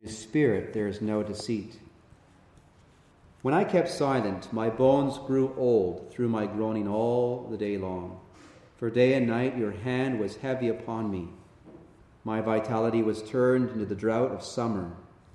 Spirit there is no deceit. When I kept silent, my bones grew old through my groaning all the day long. For day and night your hand was heavy upon me. My vitality was turned into the drought of summer.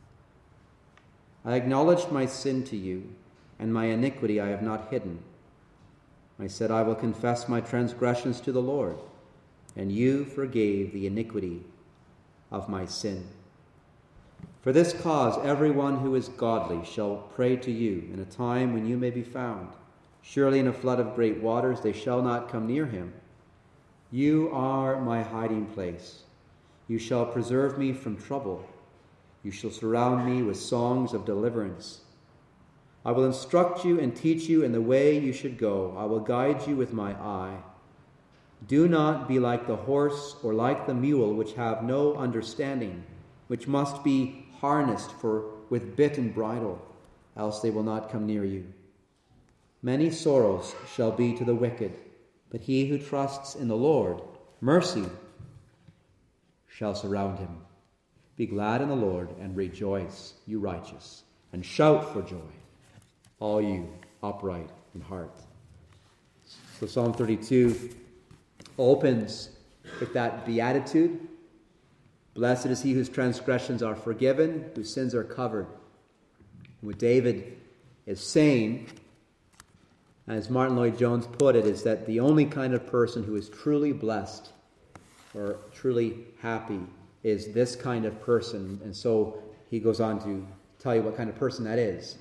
I acknowledged my sin to you, and my iniquity I have not hidden. I said, I will confess my transgressions to the Lord, and you forgave the iniquity of my sin. For this cause everyone who is godly shall pray to you in a time when you may be found. Surely in a flood of great waters they shall not come near him. You are my hiding place. You shall preserve me from trouble. You shall surround me with songs of deliverance. I will instruct you and teach you in the way you should go. I will guide you with my eye. Do not be like the horse or like the mule, which have no understanding, which must be harnessed with bit and bridle, else they will not come near you. Many sorrows shall be to the wicked, but he who trusts in the Lord, mercy shall surround him. Be glad in the Lord and rejoice, you righteous, and shout for joy, all you upright in heart. So Psalm 32 opens with that beatitude. Blessed is he whose transgressions are forgiven, whose sins are covered. What David is saying, as Martin Lloyd-Jones put it, is that the only kind of person who is truly blessed or truly happy is this kind of person. And so he goes on to tell you what kind of person that is.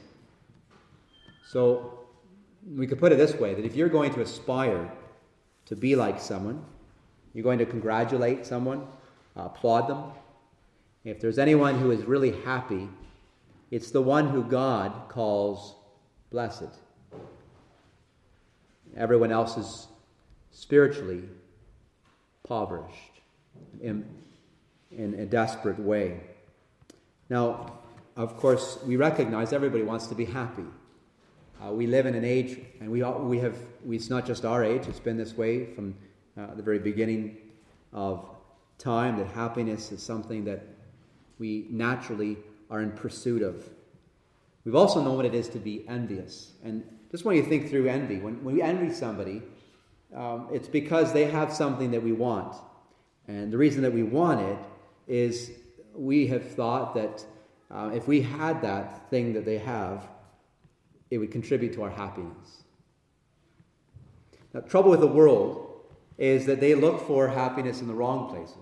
So we could put it this way, that if you're going to aspire to be like someone, you're going to congratulate someone, applaud them. If there's anyone who is really happy, it's the one who God calls blessed. Everyone else is spiritually impoverished in a desperate way. Now, of course, we recognize everybody wants to be happy. We live in an age, and it's not just our age, it's been this way from the very beginning of time, that happiness is something that we naturally are in pursuit of. We've also known what it is to be envious. And just when you think through envy, when we envy somebody, it's because they have something that we want. And the reason that we want it is we have thought that if we had that thing that they have, it would contribute to our happiness. Now, trouble with the world is that they look for happiness in the wrong places.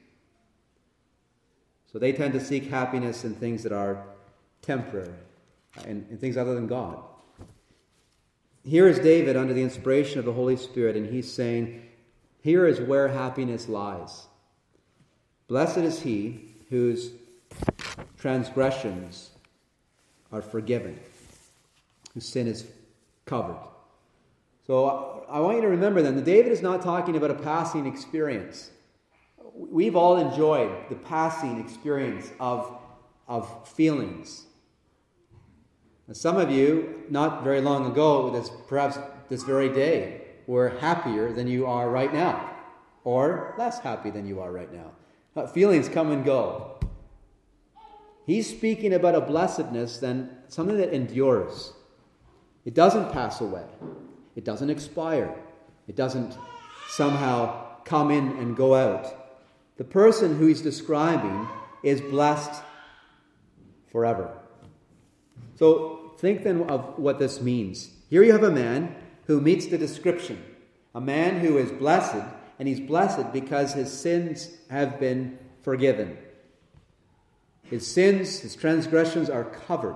So they tend to seek happiness in things that are temporary, in things other than God. Here is David under the inspiration of the Holy Spirit, and he's saying, here is where happiness lies. Blessed is he whose transgressions are forgiven, whose sin is covered. So I want you to remember then that David is not talking about a passing experience. We've all enjoyed the passing experience of feelings. And some of you, not very long ago, perhaps this very day, were happier than you are right now, or less happy than you are right now. Feelings come and go. He's speaking about a blessedness, then something that endures. It doesn't pass away. It doesn't expire. It doesn't somehow come in and go out. The person who he's describing is blessed forever. So think then of what this means. Here you have a man who meets the description. A man who is blessed, and he's blessed because his sins have been forgiven. His sins, his transgressions are covered.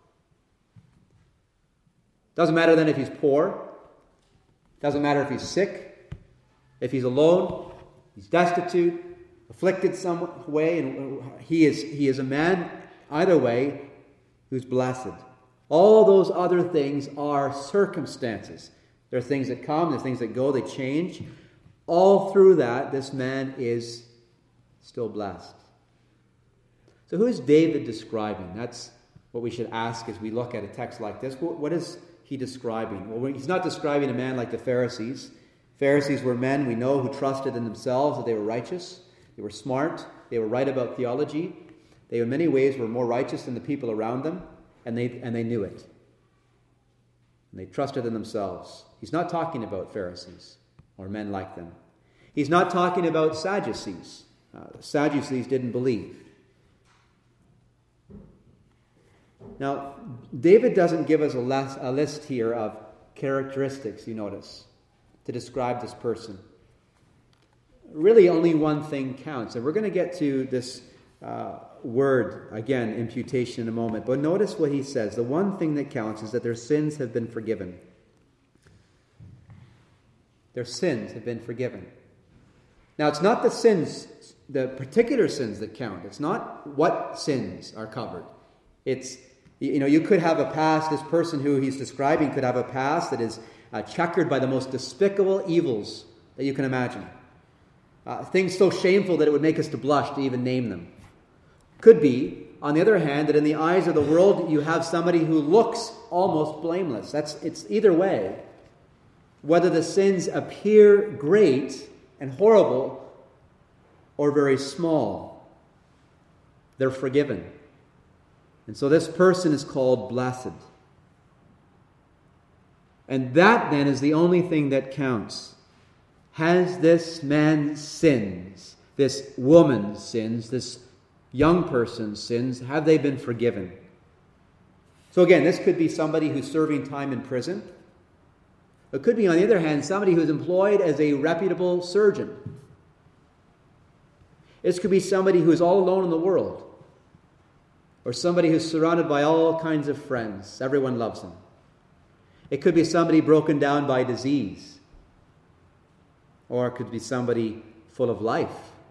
Doesn't matter then if he's poor. Doesn't matter if he's sick, if he's alone, he's destitute, afflicted some way, and he is a man, either way, who's blessed. All those other things are circumstances. There are things that come, there are things that go, they change. All through that, this man is still blessed. So who is David describing? That's what we should ask as we look at a text like this. What is he describing? Well, he's not describing a man like the Pharisees. Pharisees were men, we know, who trusted in themselves that they were righteous, they were smart, they were right about theology. They in many ways were more righteous than the people around them, and they knew it. And they trusted in themselves. He's not talking about Pharisees or men like them. He's not talking about Sadducees. Sadducees didn't believe. Now, David doesn't give us a list here of characteristics, you notice, to describe this person. Really, only one thing counts. And we're going to get to this word, again, imputation, in a moment. But notice what he says. The one thing that counts is that their sins have been forgiven. Their sins have been forgiven. Now, it's not the sins, the particular sins that count. It's not what sins are covered. It's, you could have a past, this person who he's describing could have a past that is checkered by the most despicable evils that you can imagine. Things so shameful that it would make us to blush to even name them. Could be, on the other hand, that in the eyes of the world you have somebody who looks almost blameless. It's either way. Whether the sins appear great and horrible or very small, they're forgiven. And so this person is called blessed. And that then is the only thing that counts. Has this man's sins, this woman's sins, this young person's sins, have they been forgiven? So again, this could be somebody who's serving time in prison. It could be, on the other hand, somebody who's employed as a reputable surgeon. This could be somebody who is all alone in the world. Or somebody who's surrounded by all kinds of friends. Everyone loves him. It could be somebody broken down by disease. Or it could be somebody full of life.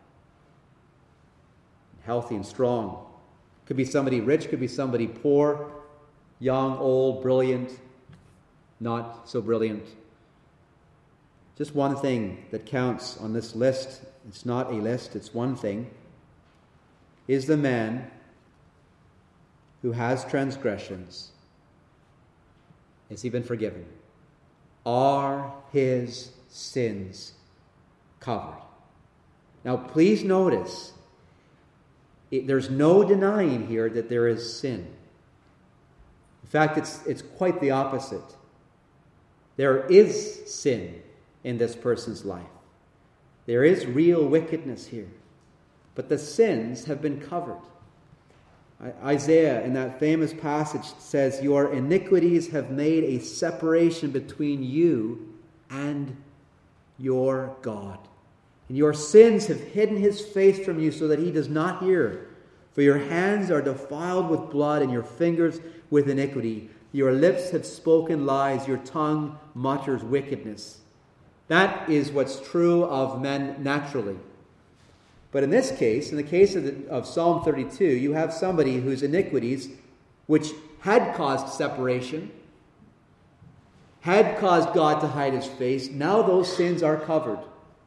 Healthy and strong. It could be somebody rich, could be somebody poor, young, old, brilliant, not so brilliant. Just one thing that counts on this list. It's not a list, it's one thing. Is the man who has transgressions, has he been forgiven? Are his sins covered? Now, please notice, there's no denying here that there is sin. In fact, it's quite the opposite. There is sin in this person's life. There is real wickedness here. But the sins have been covered. Isaiah, in that famous passage, says, "Your iniquities have made a separation between you and your God. And your sins have hidden his face from you so that he does not hear. For your hands are defiled with blood and your fingers with iniquity. Your lips have spoken lies. Your tongue mutters wickedness." That is what's true of men naturally. But in this case, in the case of Psalm 32, you have somebody whose iniquities, which had caused separation, had caused God to hide his face, now those sins are covered.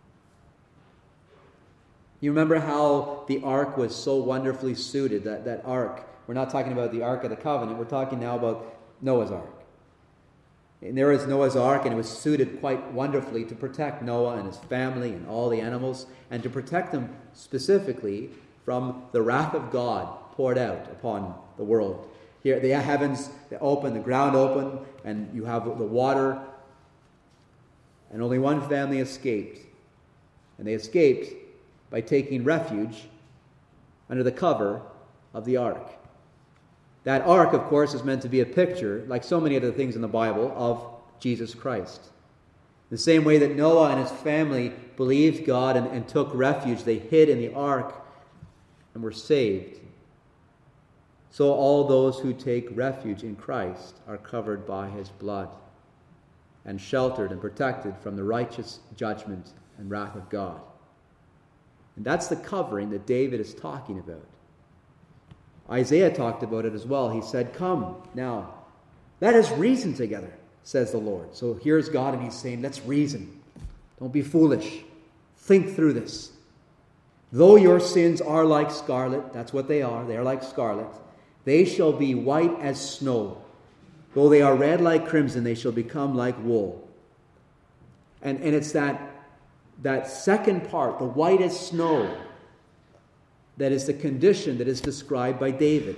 You remember how the ark was so wonderfully suited, that ark. We're not talking about the Ark of the Covenant, we're talking now about Noah's Ark. And there is Noah's Ark, and it was suited quite wonderfully to protect Noah and his family and all the animals, and to protect them specifically from the wrath of God poured out upon the world. Here, the heavens open, the ground open, and you have the water, and only one family escaped. And they escaped by taking refuge under the cover of the ark. That ark, of course, is meant to be a picture, like so many other things in the Bible, of Jesus Christ. The same way that Noah and his family believed God and took refuge, they hid in the ark and were saved. So all those who take refuge in Christ are covered by his blood and sheltered and protected from the righteous judgment and wrath of God. And that's the covering that David is talking about. Isaiah talked about it as well. He said, "Come now, let us reason together, says the Lord." So here's God, and he's saying, let's reason. Don't be foolish. Think through this. "Though your sins are like scarlet," that's what they are like scarlet, "they shall be white as snow. Though they are red like crimson, they shall become like wool." And it's that second part, the white as snow. that is the condition that is described by David.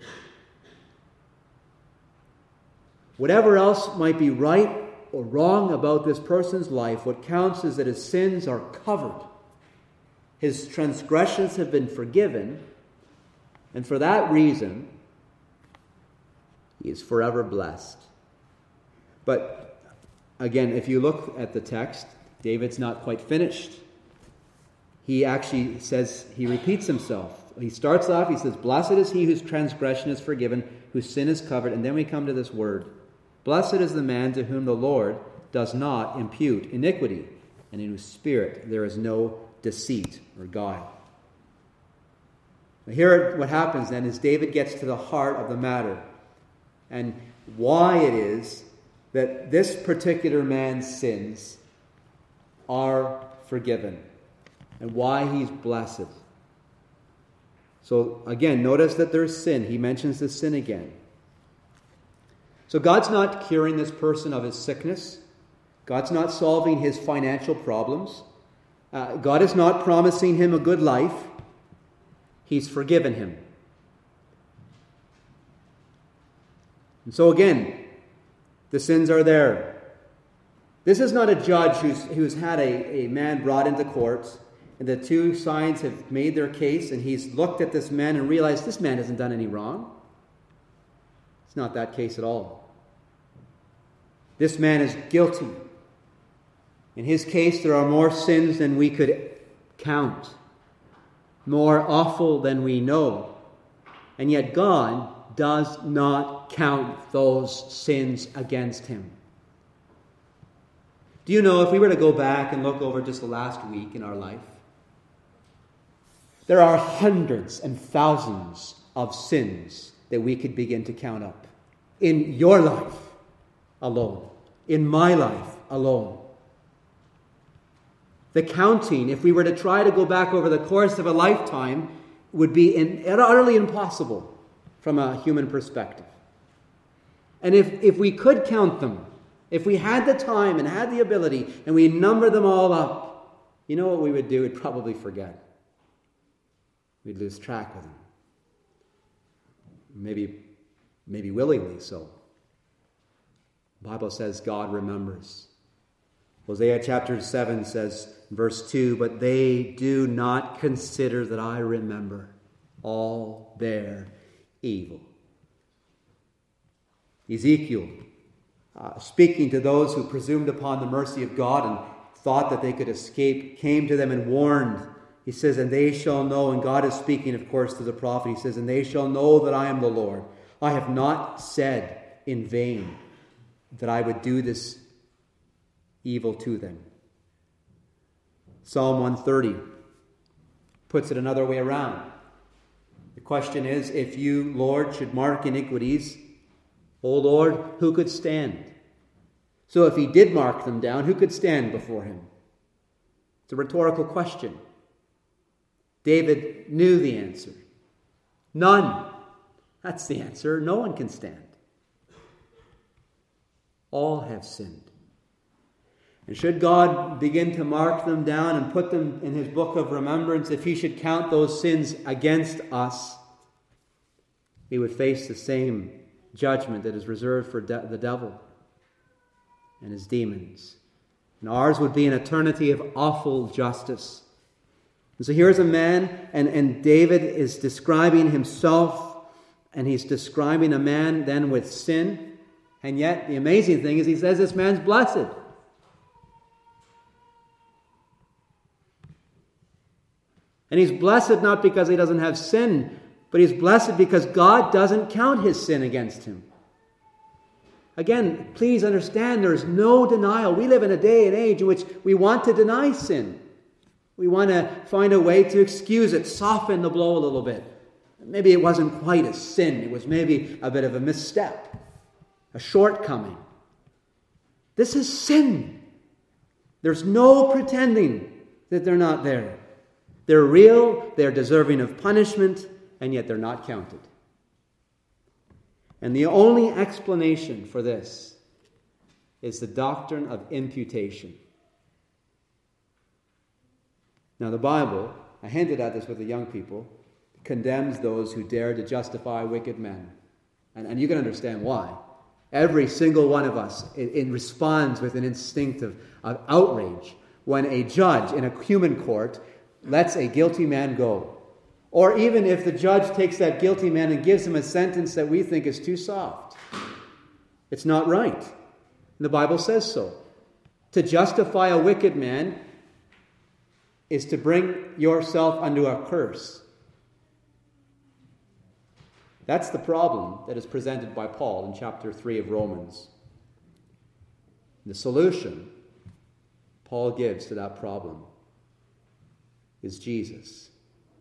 Whatever else might be right or wrong about this person's life, what counts is that his sins are covered. His transgressions have been forgiven, and for that reason, he is forever blessed. But again, if you look at the text, David's not quite finished. He actually says, he repeats himself. He starts off, he says, "Blessed is he whose transgression is forgiven, whose sin is covered." And then we come to this word. "Blessed is the man to whom the Lord does not impute iniquity, and in whose spirit there is no deceit or guile." Now here what happens then is David gets to the heart of the matter and why it is that this particular man's sins are forgiven and why he's blessed. So again, notice that there's sin. He mentions the sin again. So God's not curing this person of his sickness. God's not solving his financial problems. God is not promising him a good life. He's forgiven him. And so again, the sins are there. This is not a judge who's had a man brought into court, and the two sides have made their case, and he's looked at this man and realized this man hasn't done any wrong. It's not that case at all. This man is guilty. In his case, there are more sins than we could count, more awful than we know. And yet God does not count those sins against him. Do you know, if we were to go back and look over just the last week in our life, there are hundreds and thousands of sins that we could begin to count up. In your life alone. In my life alone. The counting, if we were to try to go back over the course of a lifetime, would be utterly impossible from a human perspective. And if we could count them, if we had the time and had the ability, and we number them all up, you know what we would do? We'd probably forget. We'd lose track of them. Maybe willingly so. The Bible says God remembers. Hosea chapter 7 says, verse 2, "But they do not consider that I remember all their evil." Ezekiel, speaking to those who presumed upon the mercy of God and thought that they could escape, came to them and warned. He says, "And they shall know," and God is speaking, of course, to the prophet. He says, "And they shall know that I am the Lord. I have not said in vain that I would do this evil to them." Psalm 130 puts it another way around. The question is, if you, Lord, should mark iniquities, O Lord, who could stand? So if he did mark them down, who could stand before him? It's a rhetorical question. David knew the answer. None. That's the answer. No one can stand. All have sinned. And should God begin to mark them down and put them in his book of remembrance, if he should count those sins against us, we would face the same judgment that is reserved for the devil and his demons. And ours would be an eternity of awful justice. And so here's a man, and David is describing himself, and he's describing a man then with sin. And yet, the amazing thing is he says this man's blessed. And he's blessed not because he doesn't have sin, but he's blessed because God doesn't count his sin against him. Again, please understand, there is no denial. We live in a day and age in which we want to deny sin. We want to find a way to excuse it, soften the blow a little bit. Maybe it wasn't quite a sin. It was maybe a bit of a misstep, a shortcoming. This is sin. There's no pretending that they're not there. They're real, they're deserving of punishment, and yet they're not counted. And the only explanation for this is the doctrine of imputation. Now the Bible, I hinted at this with the young people, condemns those who dare to justify wicked men. And you can understand why. Every single one of us responds with an instinct of outrage when a judge in a human court lets a guilty man go. Or even if the judge takes that guilty man and gives him a sentence that we think is too soft. It's not right. The Bible says so. To justify a wicked man is to bring yourself unto a curse. That's the problem that is presented by Paul in chapter 3 of Romans. The solution Paul gives to that problem is Jesus.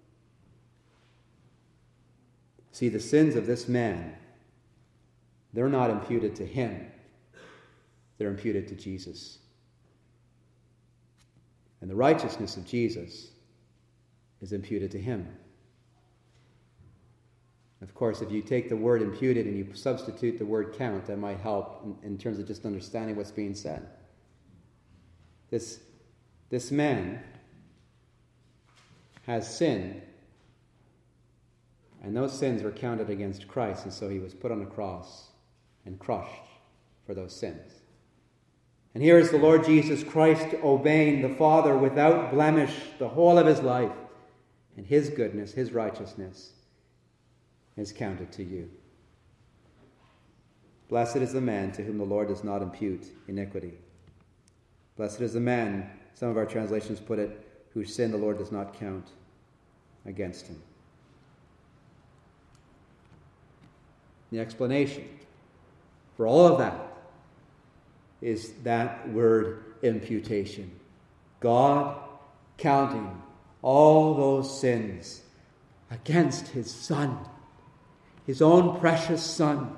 See, the sins of this man, they're not imputed to him. They're imputed to Jesus. And the righteousness of Jesus is imputed to him. Of course, if you take the word imputed and you substitute the word count, that might help in terms of just understanding what's being said. This man has sinned, and those sins were counted against Christ, and so he was put on a cross and crushed for those sins. And here is the Lord Jesus Christ obeying the Father without blemish the whole of his life, and his goodness, his righteousness is counted to you. Blessed is the man to whom the Lord does not impute iniquity. Blessed is the man, some of our translations put it, whose sin the Lord does not count against him. The explanation for all of that is that word imputation. God counting all those sins against his Son, his own precious Son,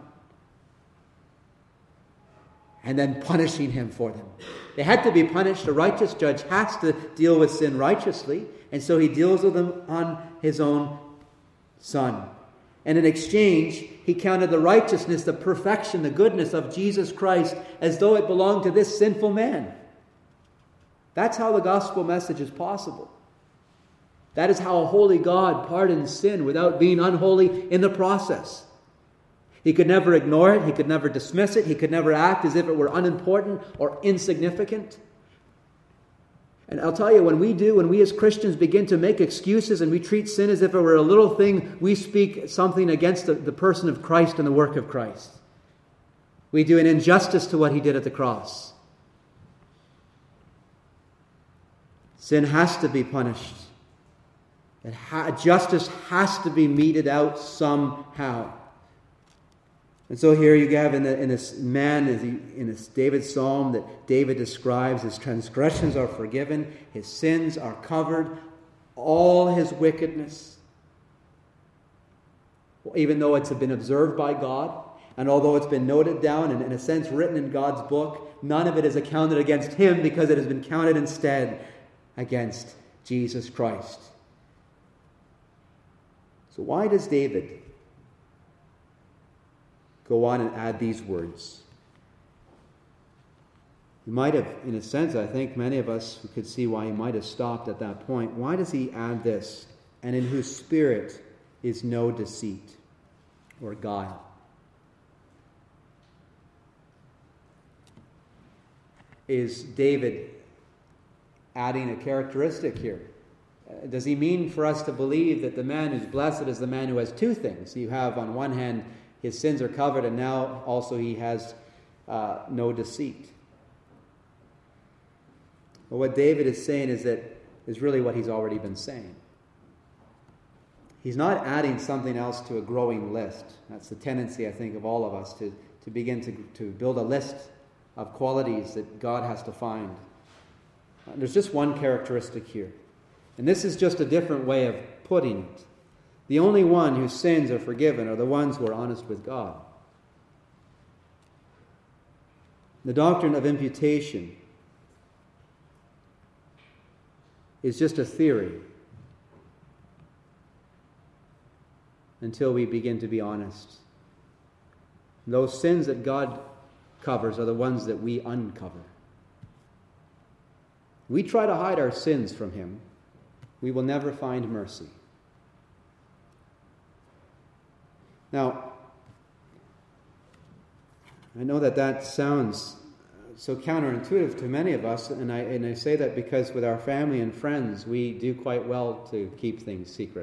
and then punishing him for them. They had to be punished. A righteous judge has to deal with sin righteously, and so he deals with them on his own Son. And in exchange, he counted the righteousness, the perfection, the goodness of Jesus Christ as though it belonged to this sinful man. That's how the gospel message is possible. That is how a holy God pardons sin without being unholy in the process. He could never ignore it. He could never dismiss it. He could never act as if it were unimportant or insignificant. And I'll tell you, when we as Christians begin to make excuses and we treat sin as if it were a little thing, we speak something against the person of Christ and the work of Christ. We do an injustice to what he did at the cross. Sin has to be punished. Justice has to be meted out somehow. And so here you have in this man, in this David's psalm that David describes, his transgressions are forgiven, his sins are covered, all his wickedness, even though it's been observed by God, and although it's been noted down and in a sense written in God's book, none of it is accounted against him because it has been counted instead against Jesus Christ. So why does David go on and add these words? He might have, in a sense, I think many of us could see why he might have stopped at that point. Why does he add this? And in whose spirit is no deceit or guile. Is David adding a characteristic here? Does he mean for us to believe that the man who's blessed is the man who has two things? You have, on one hand, his sins are covered, and now also he has no deceit. But what David is saying is really what he's already been saying. He's not adding something else to a growing list. That's the tendency, I think, of all of us to begin to build a list of qualities that God has to find. There's just one characteristic here. And this is just a different way of putting it. The only one whose sins are forgiven are the ones who are honest with God. The doctrine of imputation is just a theory until we begin to be honest. Those sins that God covers are the ones that we uncover. We try to hide our sins from him, we will never find mercy. Now, I know that sounds so counterintuitive to many of us, and I say that because with our family and friends, we do quite well to keep things secret.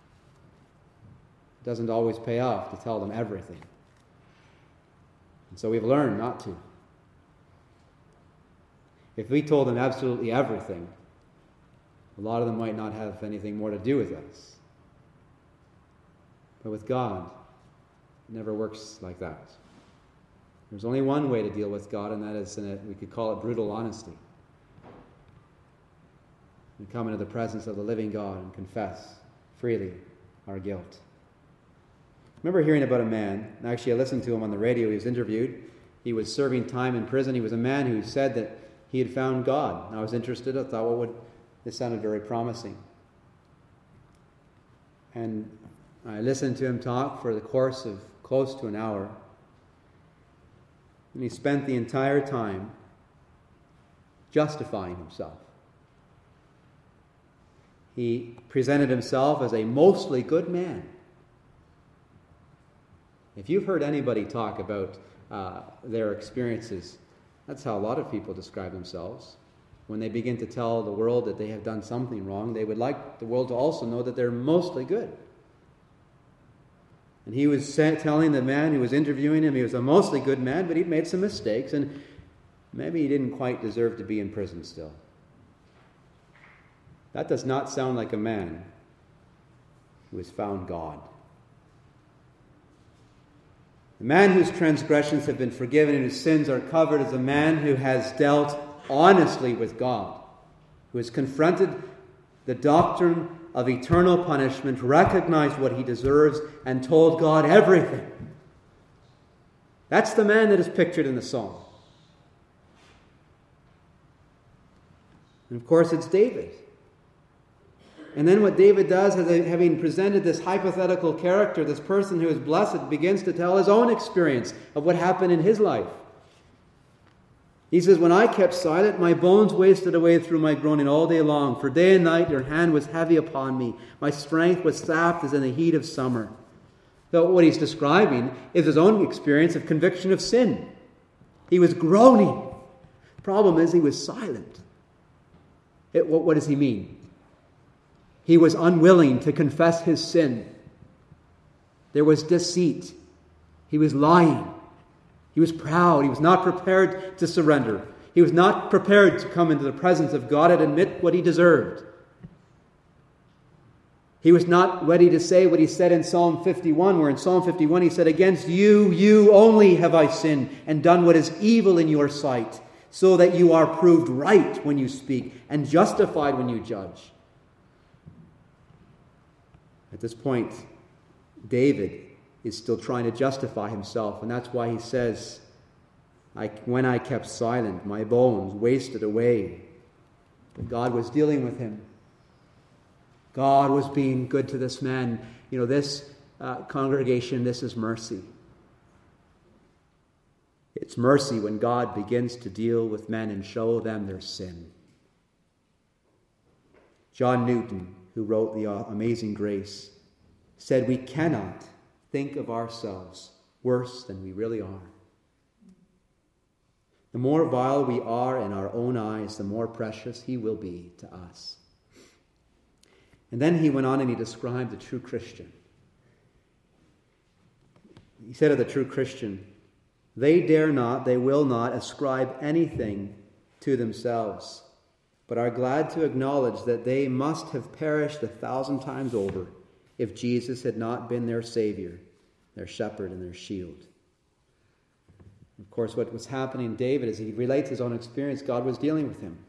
It doesn't always pay off to tell them everything. And so we've learned not to. If we told them absolutely everything, a lot of them might not have anything more to do with us. But with God, it never works like that. There's only one way to deal with God, and that is, we could call it brutal honesty. We come into the presence of the living God and confess freely our guilt. I remember hearing about a man, and actually I listened to him on the radio. He was interviewed. He was serving time in prison. He was a man who said that he had found God. And I was interested. I thought, this sounded very promising. And I listened to him talk for the course of close to an hour. And he spent the entire time justifying himself. He presented himself as a mostly good man. If you've heard anybody talk about their experiences, that's how a lot of people describe themselves. When they begin to tell the world that they have done something wrong, they would like the world to also know that they're mostly good. And he was telling the man who was interviewing him he was a mostly good man, but he'd made some mistakes, and maybe he didn't quite deserve to be in prison still. That does not sound like a man who has found God. The man whose transgressions have been forgiven and whose sins are covered is a man who has dealt honestly with God, who has confronted the doctrine of eternal punishment, recognized what he deserves, and told God everything. That's the man that is pictured in the psalm. And of course, it's David. And then what David does, having presented this hypothetical character, this person who is blessed, begins to tell his own experience of what happened in his life. He says, "When I kept silent, my bones wasted away through my groaning all day long. For day and night your hand was heavy upon me. My strength was sapped as in the heat of summer." So what he's describing is his own experience of conviction of sin. He was groaning. The problem is he was silent. What does he mean? He was unwilling to confess his sin. There was deceit. He was lying. He was proud. He was not prepared to surrender. He was not prepared to come into the presence of God and admit what he deserved. He was not ready to say what he said in Psalm 51, where in Psalm 51 he said, "Against you only have I sinned and done what is evil in your sight, so that you are proved right when you speak and justified when you judge." At this point, David is still trying to justify himself, and that's why he says, "When I kept silent, my bones wasted away." But God was dealing with him. God was being good to this man. This congregation, this is mercy. It's mercy when God begins to deal with men and show them their sin. John Newton, who wrote The Amazing Grace, said, "We cannot think of ourselves worse than we really are. The more vile we are in our own eyes, the more precious he will be to us." And then he went on and he described the true Christian. He said of the true Christian, "They dare not, they will not ascribe anything to themselves, but are glad to acknowledge that they must have perished 1,000 times over if Jesus had not been their Savior, their shepherd, and their shield." Of course, what was happening to David as he relates his own experience, God was dealing with him.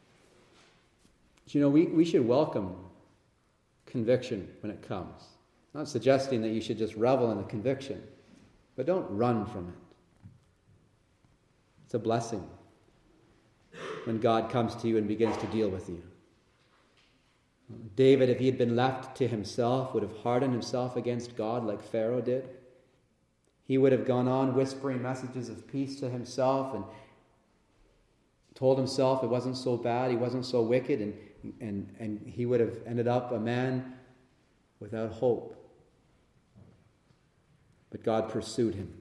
But we should welcome conviction when it comes. I'm not suggesting that you should just revel in the conviction, but don't run from it. It's a blessing when God comes to you and begins to deal with you. David, if he had been left to himself, would have hardened himself against God like Pharaoh did. He would have gone on whispering messages of peace to himself and told himself it wasn't so bad, he wasn't so wicked, and he would have ended up a man without hope. but God pursued him.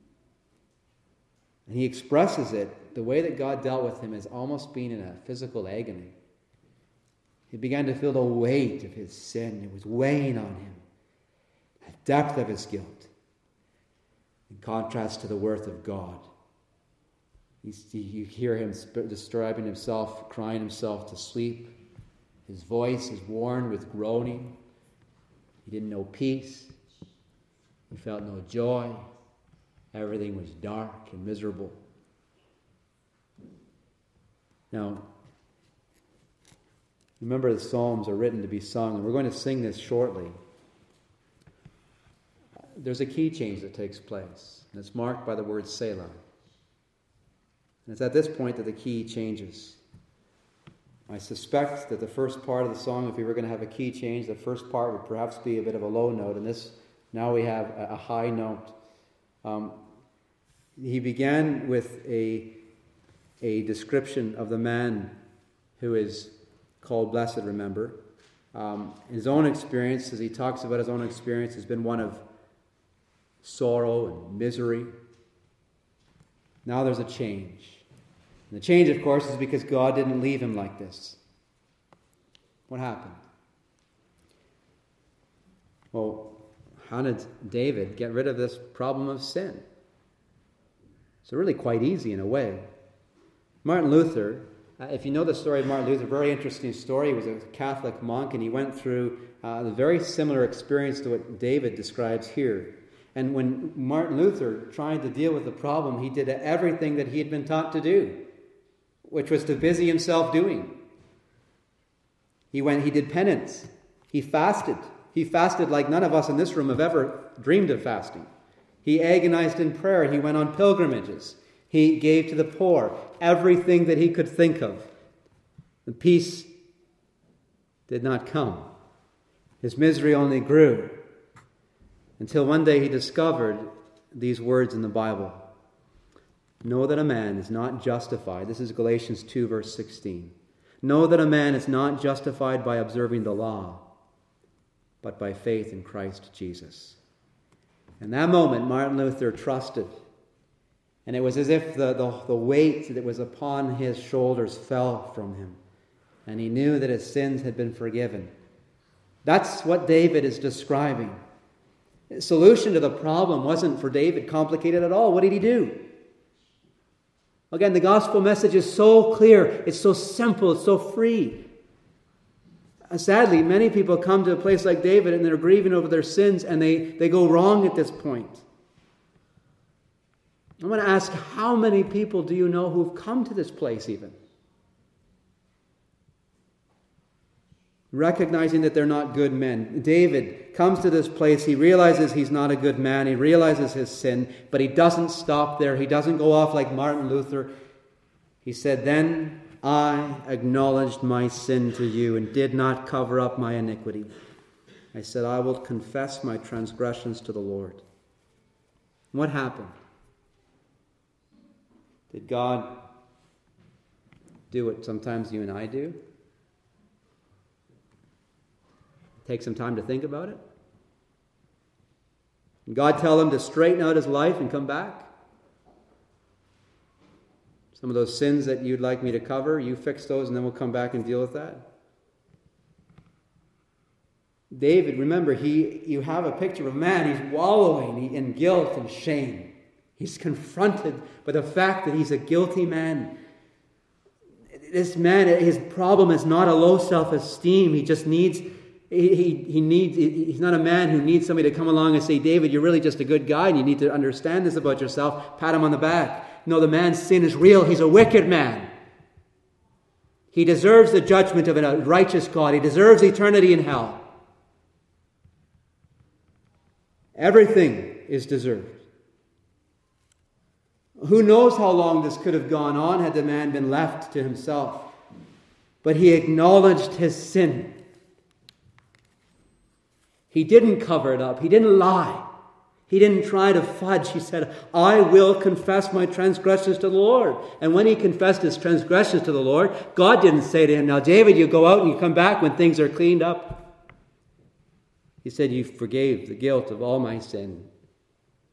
And he expresses it, the way that God dealt with him, as almost being in a physical agony. He began to feel the weight of his sin. It was weighing on him, the depth of his guilt, in contrast to the worth of God. You hear him describing himself, crying himself to sleep. His voice is worn with groaning. He didn't know peace. He felt no joy. Everything was dark and miserable. Now, remember, the Psalms are written to be sung, and we're going to sing this shortly. There's a key change that takes place, and it's marked by the word Selah. And it's at this point that the key changes. I suspect that the first part of the song, if we were going to have a key change, the first part would perhaps be a bit of a low note, and this, now we have a high note. He began with a description of the man who is called blessed, remember. His own experience, as he talks about his own experience, has been one of sorrow and misery. Now there's a change. And the change, of course, is because God didn't leave him like this. What happened? Well, how did David get rid of this problem of sin? It's really quite easy in a way. Martin Luther, if you know the story of Martin Luther, very interesting story. He was a Catholic monk, and he went through a very similar experience to what David describes here. And when Martin Luther tried to deal with the problem, he did everything that he had been taught to do, which was to busy himself doing. He did penance. He fasted. He fasted like none of us in this room have ever dreamed of fasting. He agonized in prayer. He went on pilgrimages. He gave to the poor everything that he could think of. The peace did not come. His misery only grew, until one day he discovered these words in the Bible. Know that a man is not justified. This is Galatians 2, verse 16. Know that a man is not justified by observing the law, but by faith in Christ Jesus. In that moment, Martin Luther trusted. And it was as if the weight that was upon his shoulders fell from him. And he knew that his sins had been forgiven. That's what David is describing. The solution to the problem wasn't for David complicated at all. What did he do? Again, the gospel message is so clear. It's so simple. It's so free. Sadly, many people come to a place like David and they're grieving over their sins and they go wrong at this point. I want to ask, how many people do you know who've come to this place even? Recognizing that they're not good men. David comes to this place. He realizes he's not a good man. He realizes his sin, but he doesn't stop there. He doesn't go off like Martin Luther. He said, "Then I acknowledged my sin to you and did not cover up my iniquity. I said, I will confess my transgressions to the Lord." What happened? Did God do what sometimes you and I do? Take some time to think about it? Did God tell him to straighten out his life and come back? Some of those sins that you'd like me to cover, you fix those and then we'll come back and deal with that. David, remember, you have a picture of a man. He's wallowing in guilt and shame. He's confronted by the fact that he's a guilty man. This man, his problem is not a low self-esteem. He just needs, he's not a man who needs somebody to come along and say, David, you're really just a good guy and you need to understand this about yourself. Pat him on the back. No, the man's sin is real. He's a wicked man. He deserves the judgment of a righteous God. He deserves eternity in hell. Everything is deserved. Who knows how long this could have gone on had the man been left to himself. But he acknowledged his sin. He didn't cover it up. He didn't lie. He didn't try to fudge. He said, I will confess my transgressions to the Lord. And when he confessed his transgressions to the Lord, God didn't say to him, now David, you go out and you come back when things are cleaned up. He said, you forgave the guilt of all my sin.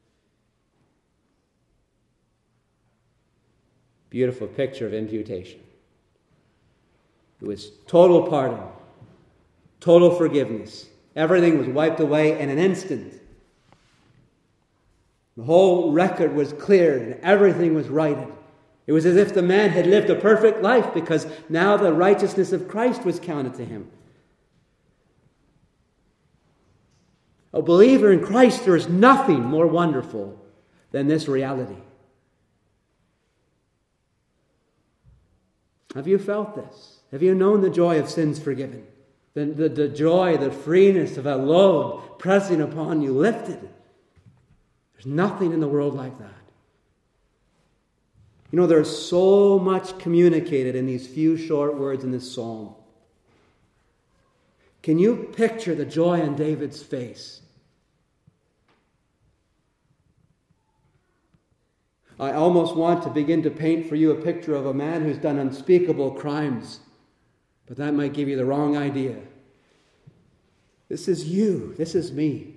Beautiful picture of imputation. It was total pardon, total forgiveness. Everything was wiped away in an instant. The whole record was cleared and everything was righted. It was as if the man had lived a perfect life because now the righteousness of Christ was counted to him. A believer in Christ, there is nothing more wonderful than this reality. Have you felt this? Have you known the joy of sins forgiven? The joy, the freeness of a load pressing upon you lifted. There's nothing in the world like that. You know, there's so much communicated in these few short words in this psalm. Can you picture the joy on David's face? I almost want to begin to paint for you a picture of a man who's done unspeakable crimes, but that might give you the wrong idea. This is you. This is me.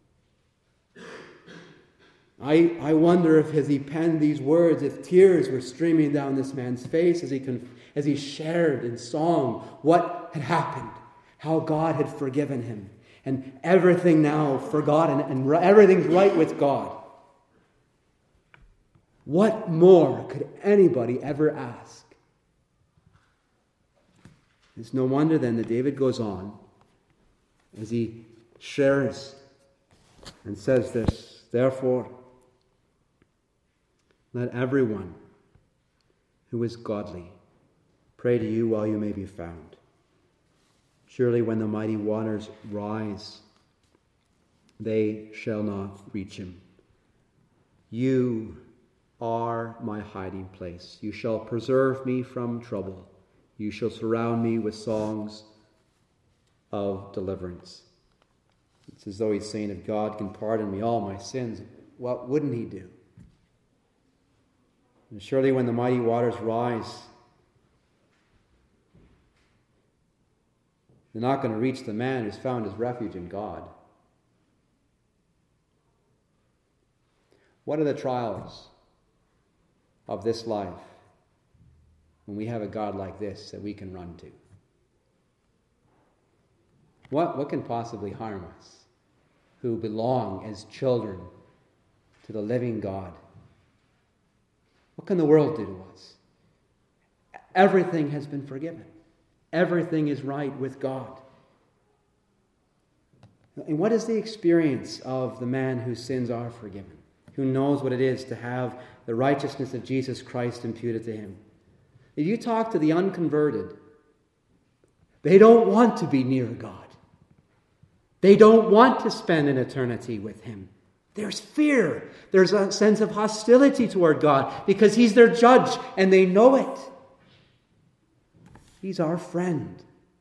I wonder if as he penned these words, if tears were streaming down this man's face as he shared in song what had happened, how God had forgiven him, and everything now forgotten, and everything's right with God. What more could anybody ever ask? It's no wonder then that David goes on as he shares and says this, therefore, let everyone who is godly pray to you while you may be found. Surely when the mighty waters rise, they shall not reach him. You are my hiding place. You shall preserve me from trouble. You shall surround me with songs of deliverance. It's as though he's saying, if God can pardon me all my sins, what wouldn't he do? And surely when the mighty waters rise, they're not going to reach the man who's found his refuge in God. What are the trials of this life when we have a God like this that we can run to? What can possibly harm us who belong as children to the living God? What can the world do to us? Everything has been forgiven. Everything is right with God. And what is the experience of the man whose sins are forgiven, who knows what it is to have the righteousness of Jesus Christ imputed to him? If you talk to the unconverted, they don't want to be near God. They don't want to spend an eternity with him. There's fear. There's a sense of hostility toward God because he's their judge and they know it. He's our friend.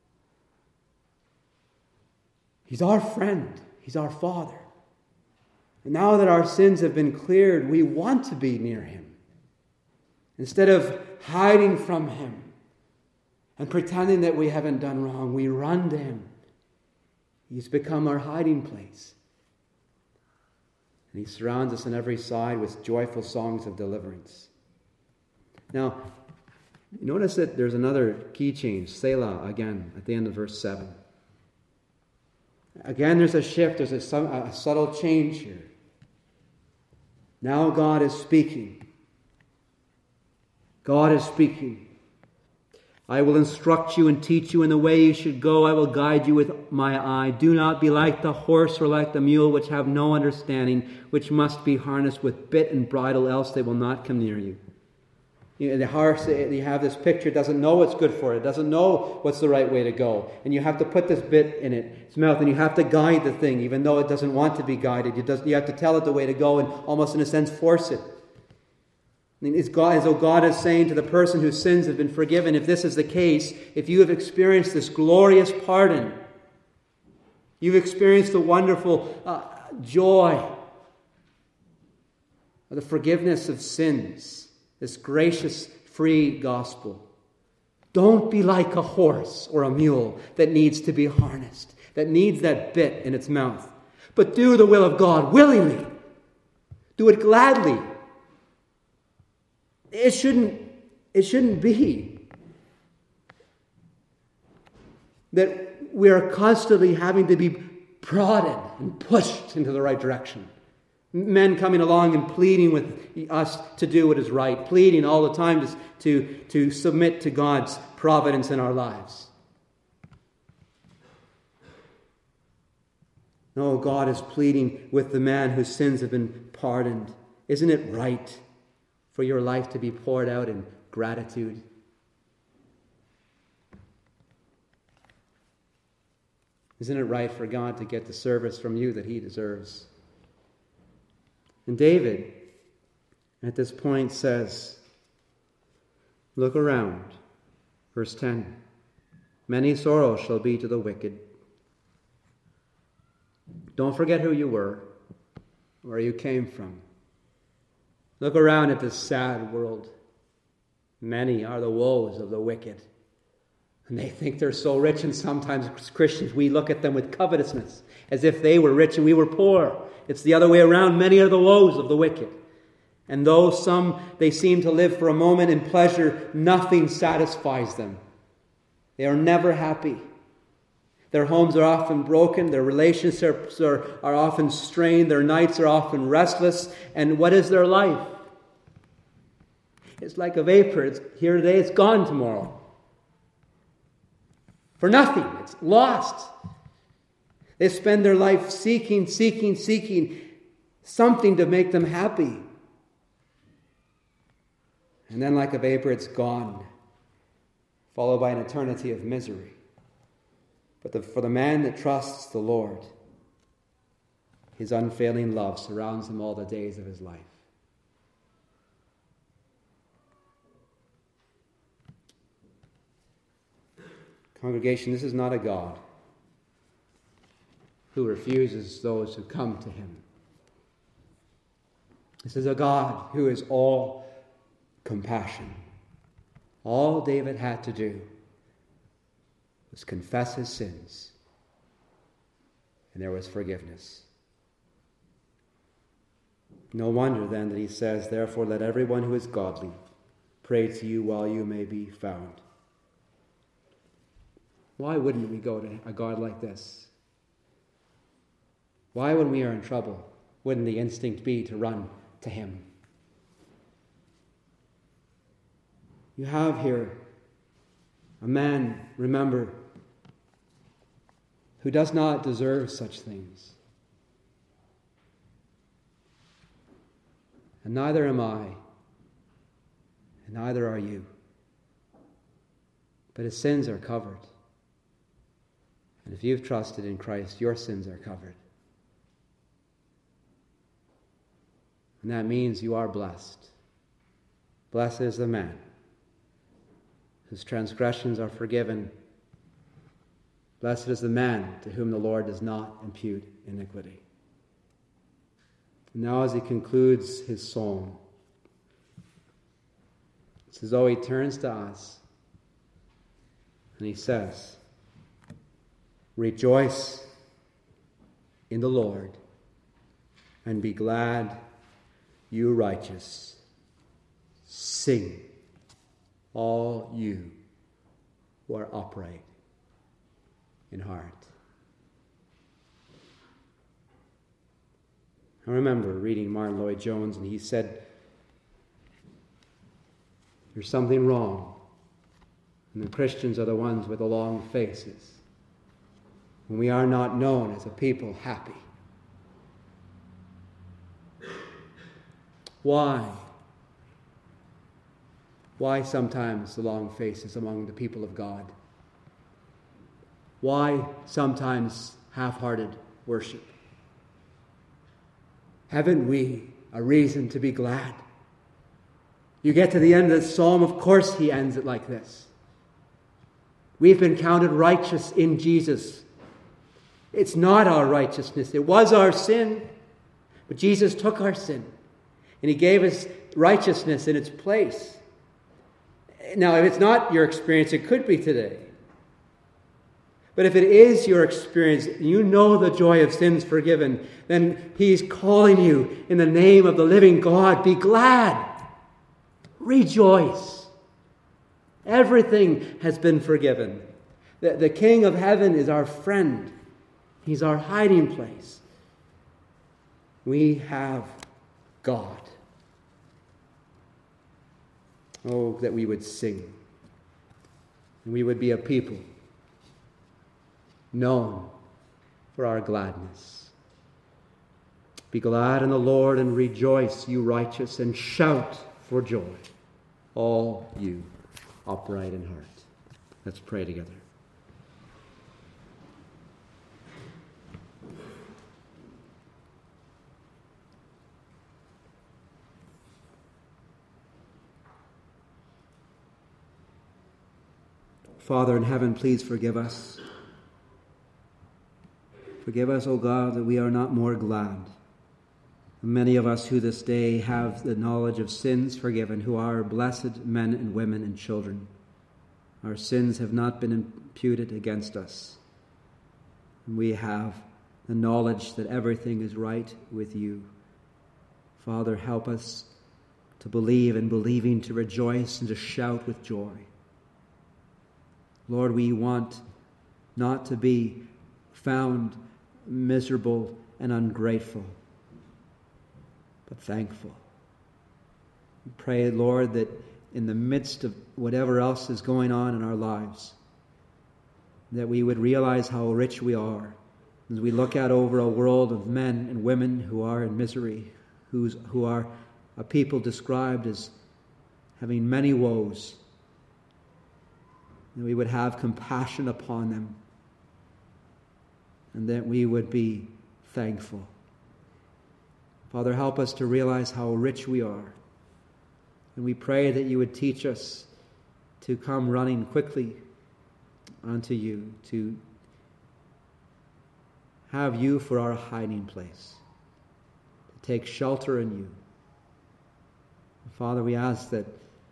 He's our friend. He's our Father. And now that our sins have been cleared, we want to be near him. Instead of hiding from him and pretending that we haven't done wrong, we run to him. He's become our hiding place. And he surrounds us on every side with joyful songs of deliverance. Now, notice that there's another key change, Selah, again, at the end of verse 7. Again, there's a shift, there's a subtle change here. Now God is speaking. God is speaking. I will instruct you and teach you in the way you should go. I will guide you with my eye. Do not be like the horse or like the mule, which have no understanding, which must be harnessed with bit and bridle, else they will not come near you. The horse, you have this picture, doesn't know what's good for it, doesn't know what's the right way to go. And you have to put this bit in its mouth, and you have to guide the thing, even though it doesn't want to be guided. You have to tell it the way to go and almost in a sense force it. It's as though God is saying to the person whose sins have been forgiven, if this is the case, if you have experienced this glorious pardon, you've experienced the wonderful joy of the forgiveness of sins, this gracious, free gospel. Don't be like a horse or a mule that needs to be harnessed, that needs that bit in its mouth. But do the will of God willingly. Do it gladly. It shouldn't It shouldn't be that we are constantly having to be prodded and pushed into the right direction. Men coming along and pleading with us to do what is right, pleading all the time to submit to God's providence in our lives. No, God is pleading with the man whose sins have been pardoned. Isn't it right for your life to be poured out in gratitude? Isn't it right for God to get the service from you that he deserves? And David, at this point, says, look around. Verse 10, many sorrows shall be to the wicked. Don't forget who you were, where you came from. Look around at this sad world. Many are the woes of the wicked. And they think they're so rich, and sometimes as Christians we look at them with covetousness, as if they were rich and we were poor. It's the other way around. Many are the woes of the wicked. And though some, they seem to live for a moment in pleasure, nothing satisfies them. They are never happy. Their homes are often broken. Their relationships are often strained. Their nights are often restless. And what is their life? It's like a vapor. It's here today, it's gone tomorrow. For nothing. It's lost. They spend their life seeking something to make them happy. And then like a vapor, it's gone, followed by an eternity of misery. But for the man that trusts the Lord, his unfailing love surrounds him all the days of his life. Congregation, this is not a God who refuses those who come to him. This is a God who is all compassion. All David had to do was confess his sins, and there was forgiveness. No wonder then that he says, therefore let everyone who is godly pray to you while you may be found. Why wouldn't we go to a God like this? Why, when we are in trouble, wouldn't the instinct be to run to him? You have here a man, remember, who does not deserve such things. And neither am I, and neither are you. But his sins are covered. And if you've trusted in Christ, your sins are covered. And that means you are blessed. Blessed is the man whose transgressions are forgiven. Blessed is the man to whom the Lord does not impute iniquity. And now as he concludes his psalm, it's as though he turns to us and he says, rejoice in the Lord and be glad, you righteous. Sing, all you who are upright in heart. I remember reading Martin Lloyd-Jones, and he said, there's something wrong, and the Christians are the ones with the long faces, when we are not known as a people happy. Why? Why sometimes the long faces among the people of God? Why sometimes half-hearted worship? Haven't we a reason to be glad? You get to the end of the psalm, of course he ends it like this. We've been counted righteous in Jesus. It's not our righteousness. It was our sin. But Jesus took our sin. And he gave us righteousness in its place. Now, if it's not your experience, it could be today. But if it is your experience, you know the joy of sins forgiven, then he's calling you in the name of the living God. Be glad. Rejoice. Everything has been forgiven. The King of heaven is our friend. He's our hiding place. We have God. Oh, that we would sing. And we would be a people known for our gladness. Be glad in the Lord and rejoice, you righteous, and shout for joy, all you upright in heart. Let's pray together. Father in heaven, please forgive us. Forgive us, O God, that we are not more glad. Many of us who this day have the knowledge of sins forgiven, who are blessed men and women and children. Our sins have not been imputed against us. We have the knowledge that everything is right with you. Father, help us to believe, and believing to rejoice and to shout with joy. Lord, we want not to be found miserable and ungrateful, but thankful. We pray, Lord, that in the midst of whatever else is going on in our lives, that we would realize how rich we are as we look out over a world of men and women who are in misery, who are a people described as having many woes. That we would have compassion upon them, and that we would be thankful. Father, help us to realize how rich we are. And we pray that you would teach us to come running quickly unto you, to have you for our hiding place, to take shelter in you. Father, we ask that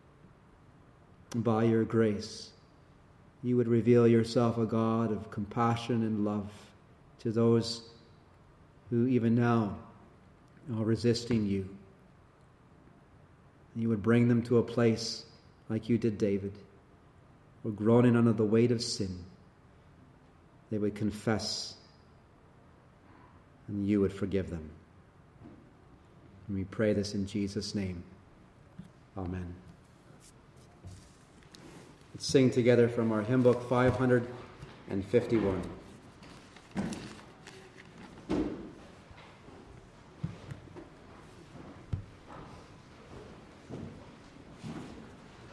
by your grace, you would reveal yourself a God of compassion and love to those who even now are resisting you. And you would bring them to a place like you did David, where groaning under the weight of sin, they would confess and you would forgive them. And we pray this in Jesus' name. Amen. Let's sing together from our hymn book 551.